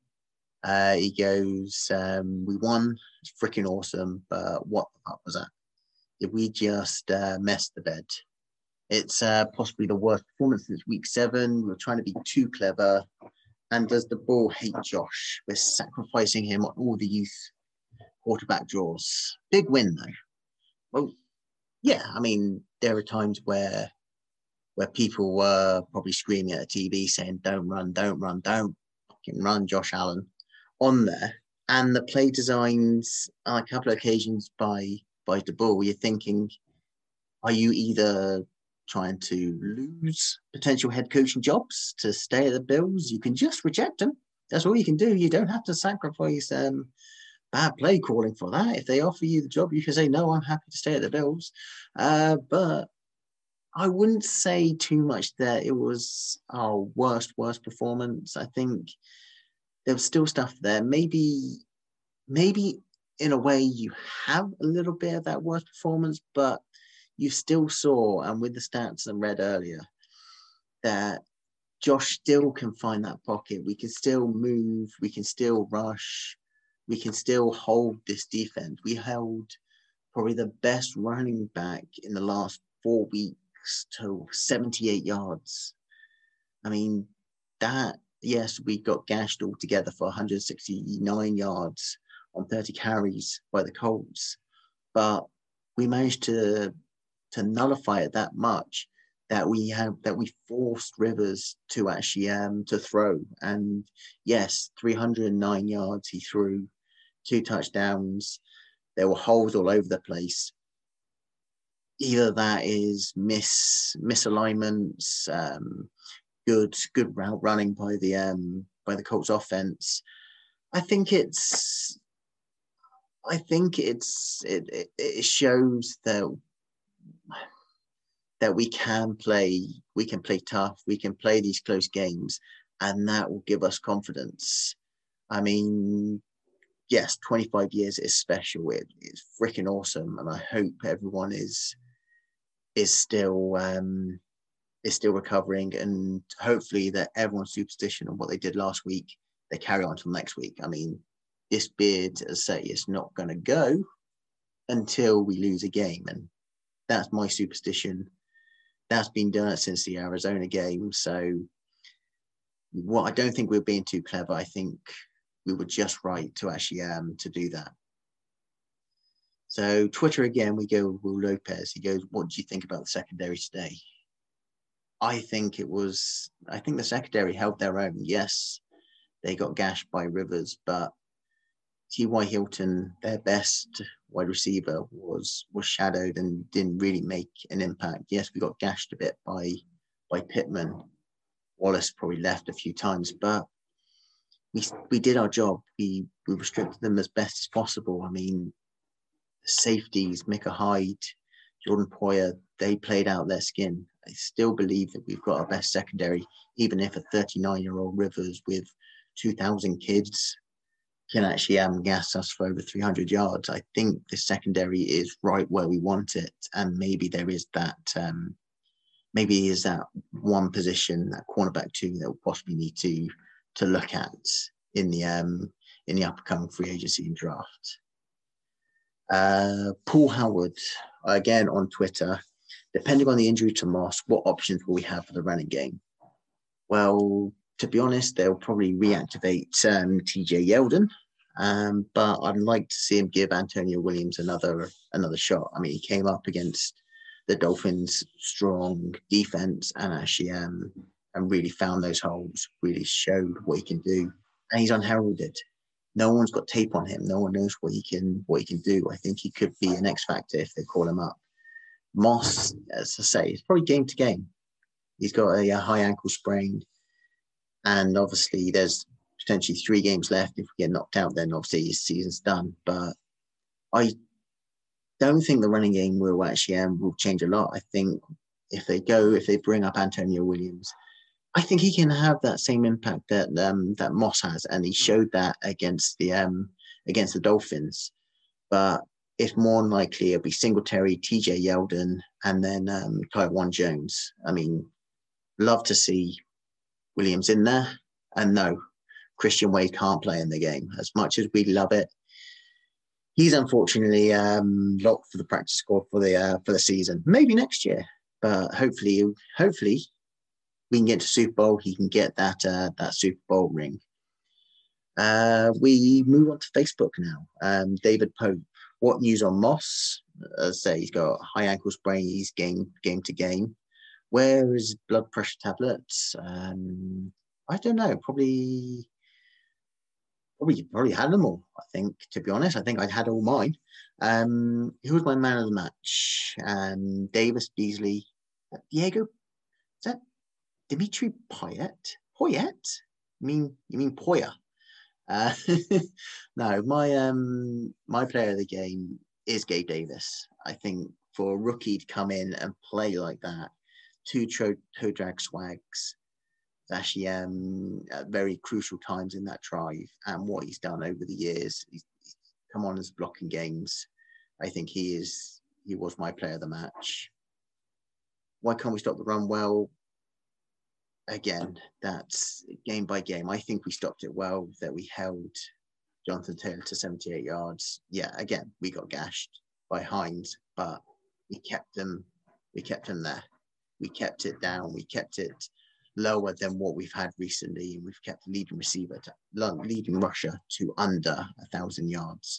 Uh, he goes, um, we won. It's freaking awesome. But what the fuck was that? Did we just uh, mess the bed? It's uh, possibly the worst performance since week seven. We we're trying to be too clever. And does the ball hate Josh? We're sacrificing him on all the youth quarterback draws. Big win, though. Well, yeah, I mean, there are times where where people were probably screaming at the T V saying, don't run, don't run, don't fucking run, Josh Allen, on there. And the play designs on a couple of occasions by, by the ball, you're thinking, are you either trying to lose potential head coaching jobs to stay at the Bills? You can just reject them. That's all you can do. You don't have to sacrifice um, bad play calling for that. If they offer you the job, you can say, no, I'm happy to stay at the Bills. Uh, but I wouldn't say too much that it was our worst, worst performance. I think there was still stuff there. Maybe, maybe in a way you have a little bit of that worst performance, but you still saw, and with the stats I read earlier, that Josh still can find that pocket. We can still move. We can still rush. We can still hold this defense. We held probably the best running back in the last four weeks to seventy-eight yards. I mean, that, yes, we got gashed altogether for one hundred sixty-nine yards on thirty carries by the Colts, but we managed to to nullify it that much that we have that we forced Rivers to actually um to throw. And yes, three hundred nine yards he threw, two touchdowns. There were holes all over the place. Either that is miss misalignments, um, good good route running by the um by the Colts offense. I think it's I think it's it it, it shows that that we can play, we can play tough, we can play these close games, and that will give us confidence. I mean, yes, twenty-five years is special. It, it's freaking awesome, and I hope everyone is is still um, is still recovering, and hopefully that everyone's superstition on what they did last week, they carry on till next week. I mean, this beard, as I say, is not going to go until we lose a game, and that's my superstition. That's been done since the Arizona game. So, what I don't think we're being too clever. I think we were just right to actually um to do that. So Twitter again, we go with Will Lopez. He goes, "What do you think about the secondary today?" I think it was. I think the secondary held their own. Yes, they got gashed by Rivers, but T Y. Hilton, their best wide receiver, was was shadowed and didn't really make an impact. Yes, we got gashed a bit by by Pittman. Wallace probably left a few times, but we we did our job. We we restricted them as best as possible. I mean, the safeties, Micah Hyde, Jordan Poyer, they played out their skin. I still believe that we've got our best secondary, even if a thirty-nine-year-old Rivers with two thousand kids can actually um, gas us for over three hundred yards. I think the secondary is right where we want it, and maybe there is that, um, maybe is that one position, that cornerback two, that we'll possibly need to to look at in the um, in the upcoming free agency and draft. Uh, Paul Howard, again on Twitter, depending on the injury to Moss, what options will we have for the running game? Well, to be honest, they'll probably reactivate um, T J Yeldon, um, but I'd like to see him give Antonio Williams another another shot. I mean, he came up against the Dolphins' strong defense and actually um, and really found those holes, really showed what he can do, and he's unheralded. No one's got tape on him. No one knows what he can what he can do. I think he could be an X factor if they call him up. Moss, as I say, it's probably game to game. He's got a, a high ankle sprain. And obviously, there's potentially three games left. If we get knocked out, then obviously his season's done. But I don't think the running game will actually um, will change a lot. I think if they go, if they bring up Antonio Williams, I think he can have that same impact that um, that Moss has, and he showed that against the um, against the Dolphins. But it's more than likely it'll be Singletary, T J Yeldon, and then um, Taiwan Jones. I mean, love to see Williams in there, and no, Christian Wade can't play in the game. As much as we love it, he's unfortunately um, locked for the practice squad for the uh, for the season. Maybe next year, but hopefully, hopefully we can get to Super Bowl. He can get that uh, that Super Bowl ring. Uh, we move on to Facebook now. Um, David Pope. What news on Moss? As I say, he's got high ankle sprain. He's game game to game. Where is blood pressure tablets? Um, I don't know. Probably, probably, probably had them all. I think, to be honest, I think I'd had all mine. Um, who was my man of the match? Um, Davis, Beasley, Diego. Is that Dimitri Poyet? Poyet? You mean you mean Poya? Uh, no, my um my player of the game is Gabe Davis. I think for a rookie to come in and play like that, two toe drag swags, actually um at very crucial times in that drive, and what he's done over the years, he's, he's come on as blocking games. I think he is he was my player of the match. Why can't we stop the run well? Again, that's game by game. I think we stopped it well, that we held Jonathan Taylor to seventy-eight yards. Yeah, again, we got gashed by Hines, but we kept them, we kept them there. We kept it down. We kept it lower than what we've had recently. And we've kept the leading receiver, to, leading rusher to under a thousand yards.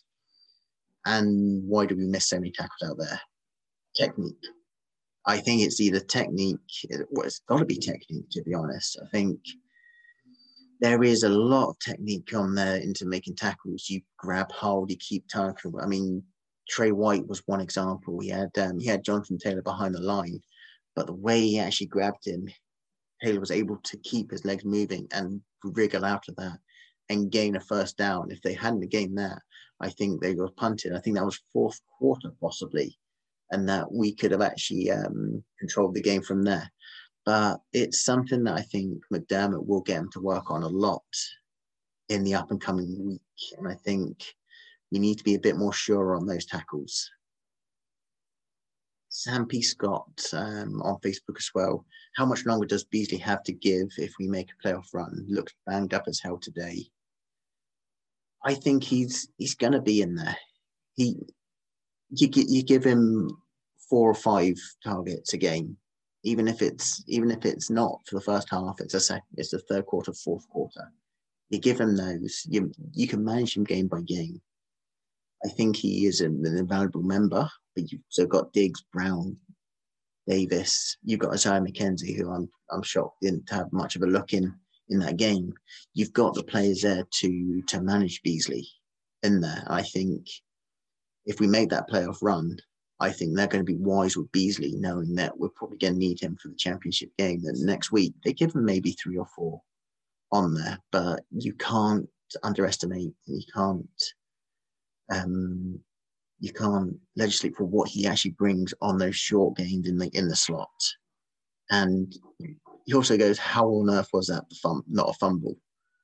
And why do we miss so many tackles out there? Technique. I think it's either technique, well, it's got to be technique, to be honest. I think there is a lot of technique on there into making tackles. You grab hold, you keep tackling. I mean, Trey White was one example. He had um, he had Jonathan Taylor behind the line, but the way he actually grabbed him, Taylor was able to keep his legs moving and wriggle out of that and gain a first down. If they hadn't gained that, I think they were punted. I think that was fourth quarter possibly, and that we could have actually um, controlled the game from there. But it's something that I think McDermott will get him to work on a lot in the up and coming week. And I think we need to be a bit more sure on those tackles. Sam P. Scott um, on Facebook as well. How much longer does Beasley have to give if we make a playoff run? Looks banged up as hell today. I think he's he's going to be in there. He you, you give him four or five targets a game, even if it's even if it's not for the first half, it's a second, it's the third quarter, fourth quarter. You give him those, you you can manage him game by game. I think he is an, an invaluable member, but you've also got Diggs, Brown, Davis. You've got Isaiah McKenzie, who I'm I'm shocked didn't have much of a look in in that game. You've got the players there to to manage Beasley in there. I think if we make that playoff run, I think they're going to be wise with Beasley, knowing that we're probably going to need him for the championship game. Then next week, they give him maybe three or four on there, but you can't underestimate, you can't, um, you can't legislate for what he actually brings on those short games in the in the slot. And he also goes, "How on earth was that the fum- not a fumble?"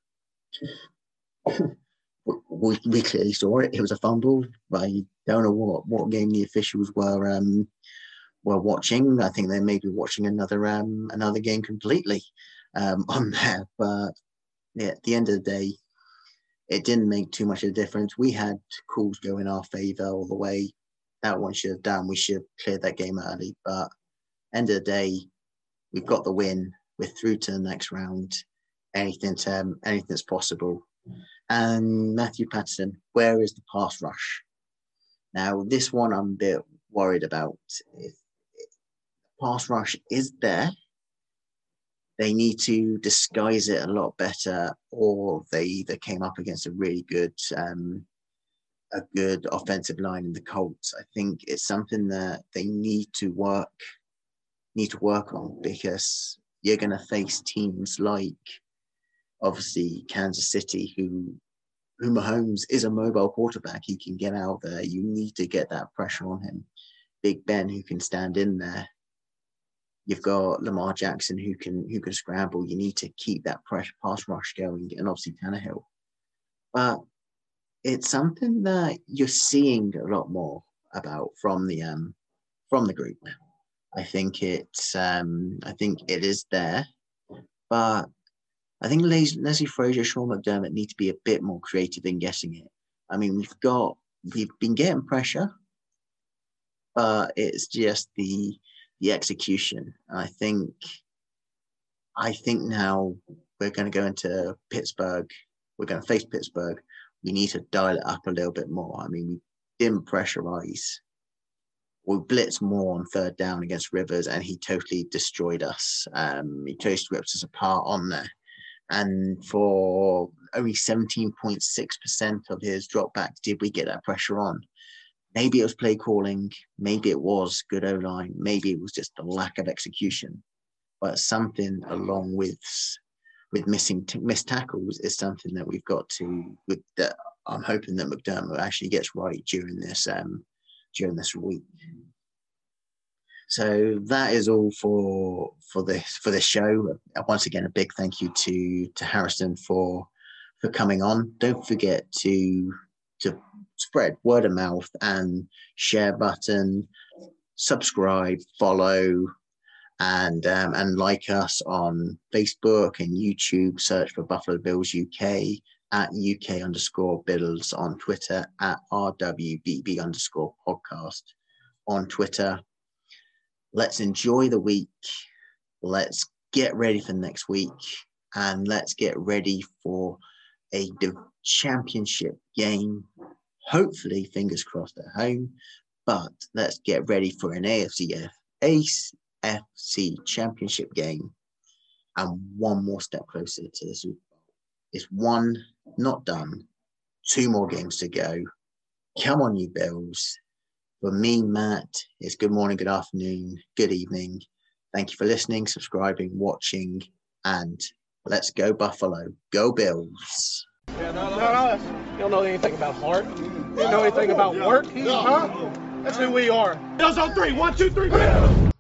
we, we clearly saw it. It was a fumble. I don't know what, what game the officials were um, were watching. I think they may be watching another um, another game completely um, on there. But yeah, at the end of the day, it didn't make too much of a difference. We had calls go in our favour all the way. That one should have done. We should have cleared that game early. But end of the day, we've got the win. We're through to the next round. Anything, um, anything's possible. And Matthew Patterson, where is the pass rush? Now, this one I'm a bit worried about. If, if the pass rush is there, they need to disguise it a lot better, or they either came up against a really good, um, a good offensive line in the Colts. I think it's something that they need to work, need to work on, because you're going to face teams like, obviously, Kansas City, who Mahomes is a mobile quarterback. He can get out there. You need to get that pressure on him. Big Ben, who can stand in there. You've got Lamar Jackson, who can who can scramble. You need to keep that pressure pass rush going, and obviously Tannehill. But it's something that you're seeing a lot more about from the um from the group. I think it's um I think it is there, but I think Les- Leslie Frazier, Sean McDermott need to be a bit more creative in guessing it. I mean, we've got we've been getting pressure, but it's just the the execution. I think I think now we're going to go into Pittsburgh. We're going to face Pittsburgh. We need to dial it up a little bit more. I mean, we didn't pressurize. We blitzed more on third down against Rivers, and he totally destroyed us. Um, he totally ripped us apart on there. And for only seventeen point six percent of his dropbacks did we get that pressure on. Maybe it was play calling. Maybe it was good O-line. Maybe it was just a lack of execution. But something along with with missing t- missed tackles is something that we've got to. With that, I'm hoping that McDermott actually gets right during this um, during this week. So that is all for for this for this show. Once again, a big thank you to to Harrison for for coming on. Don't forget to to spread word of mouth and share button, subscribe, follow, and um, and like us on Facebook and YouTube. Search for Buffalo Bills U K, at U K underscore Bills on Twitter, at R W B B underscore podcast on Twitter. Let's enjoy the week. Let's get ready for next week, and let's get ready for a championship game. Hopefully, fingers crossed at home, but let's get ready for an A F C F, A F C championship game, and one more step closer to the Super Bowl. It's one, not done. Two more games to go. Come on, you Bills. For me, Matt, it's good morning, good afternoon, good evening. Thank you for listening, subscribing, watching, and let's go Buffalo. Go Bills. Yeah, no, no, no, you don't know anything about heart. You don't know anything about work, huh? That's who we are. Bills on three. One, two, three, Bills.